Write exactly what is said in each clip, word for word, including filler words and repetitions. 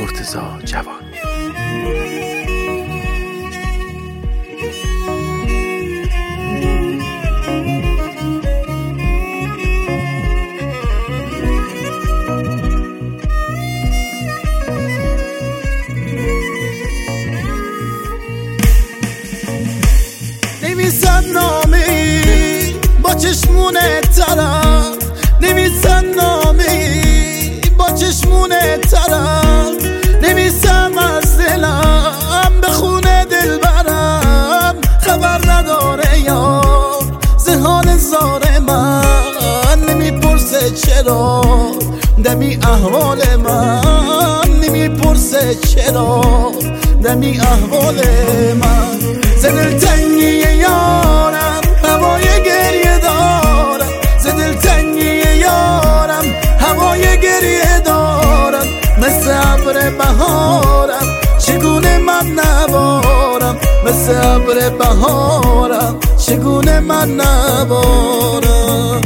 مرتضی جوان. نویسن نامی با چشمون طرف، نویسن نامی با چشمون طرف، نویسم از دلم به خونه دل برم، خبر نداره یا زهان زار من، نمیپرسه چرا دمی احوال من، نمیپرسه چرا دمی احوال من. ز دلتنگی یارم هوای گریه دارم، ز دلتنگی یارم هوای گریه دارم، مثل ابر بهارم چگونه من نبارم، مثل ابر بهارم چگونه من نبارم.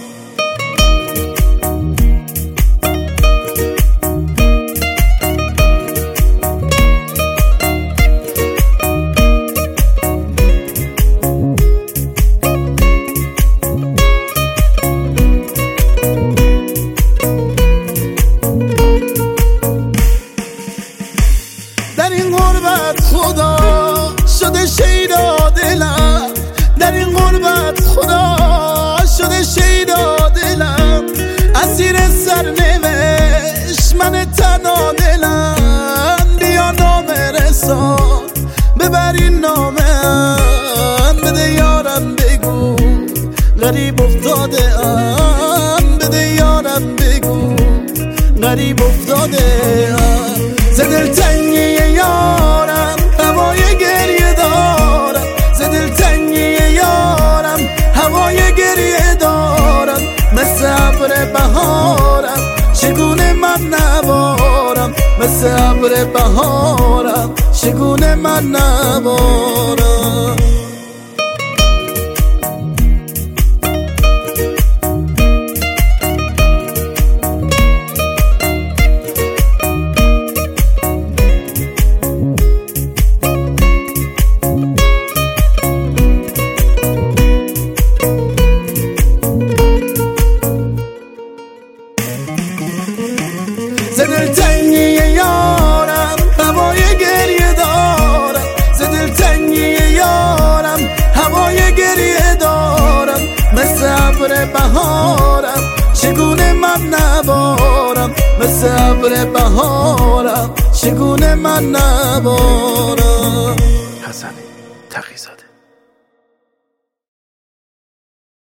در این غربت خدا شده شیدا دلم، در این غربت خدا شده شیدا دلم، اسیر سرنوشت من تنها دلم، بیا نامه رسان ببر این نامه، بده یارم بگو غریب افتاده ام، بده یارم بگو غریب افتاده ام. ز دلتنگی یارم هوای گریه دارم، ز دلتنگی یارم هوای گریه دارم، مثل ابر بهارم چگونه من نبارم، مثل ابر بهارم چگونه من نبارم. ز دلتنگی یارم هوای گریه دارم، ز دلتنگی یارم هوای گریه دارم، مثل ابر بهارم چگونه من نبارم، مثل ابر بهارم چگونه من نبارم. حسن تقی‌زاده.